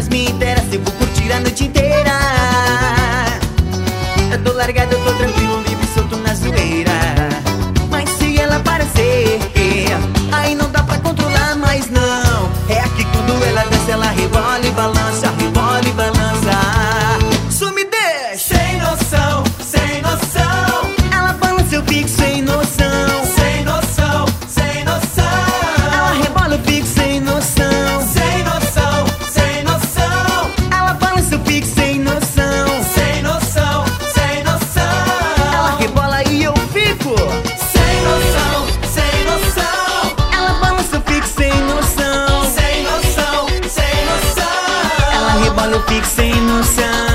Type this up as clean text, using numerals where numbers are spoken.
me interessa, eu vou curtir a noite inteira. Eu tô largado, eu tô tranquilo, livre, solto na zoeira. Mas se ela aparecer, aí não dá pra controlar mais não. É aqui quando ela desce, ela rebola e balança, rebola e balança. Isso me deixa Sem noção, sem noção. Ela balança, eu fico sem noção. Sem noção, sem noção. Ela rebola, eu fico sem noção. Sem noção, sem noção. Ela balança, eu fico sem noção. Sem noção, sem noção. Ela rebola e eu fico Sem noção, sem noção. Ela balança, eu fico sem noção. Sem noção, sem noção. Ela rebola, eu fico sem noção.